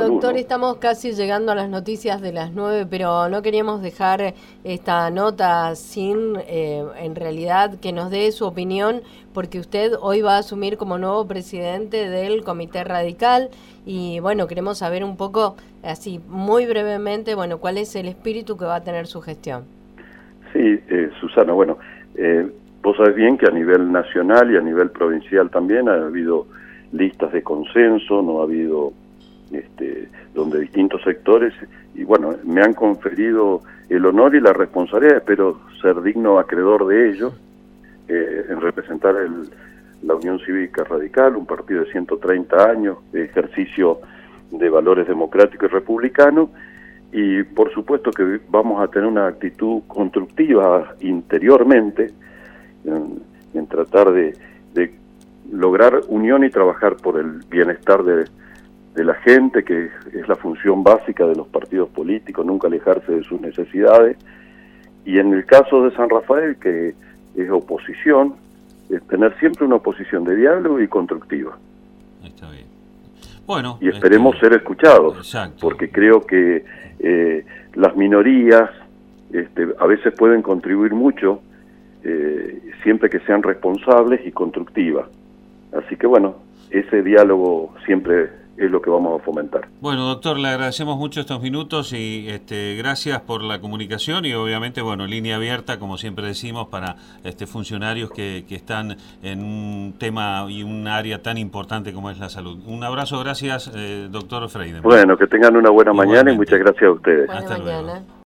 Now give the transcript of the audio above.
doctor, estamos casi llegando a las noticias de las 9, pero no queríamos dejar esta nota sin, en realidad, que nos dé su opinión, porque usted hoy va a asumir como nuevo presidente del Comité Radical y, bueno, queremos saber un poco, así, muy brevemente, bueno, cuál es el espíritu que va a tener su gestión. Sí, Susana, bueno, vos sabés bien que a nivel nacional y a nivel provincial también ha habido listas de consenso, no ha habido donde distintos sectores, y bueno, me han conferido el honor y la responsabilidad, espero ser digno acreedor de ello, en representar la Unión Cívica Radical, un partido de 130 años de ejercicio de valores democráticos y republicanos, y por supuesto que vamos a tener una actitud constructiva interiormente en tratar de lograr unión y trabajar por el bienestar de la gente, que es la función básica de los partidos políticos, nunca alejarse de sus necesidades, y en el caso de San Rafael, que es oposición, es tener siempre una oposición de diálogo y constructiva. Está bien. Bueno, y esperemos ser escuchados, exacto, porque creo que las minorías a veces pueden contribuir mucho, siempre que sean responsables y constructivas. Así que bueno, ese diálogo siempre es lo que vamos a fomentar. Bueno, doctor, le agradecemos mucho estos minutos y gracias por la comunicación y obviamente, bueno, línea abierta, como siempre decimos, para funcionarios que están en un tema y un área tan importante como es la salud. Un abrazo, gracias, doctor Freyden. Bueno, que tengan una buena mañana y muchas gracias a ustedes. Buena Hasta mañana. luego.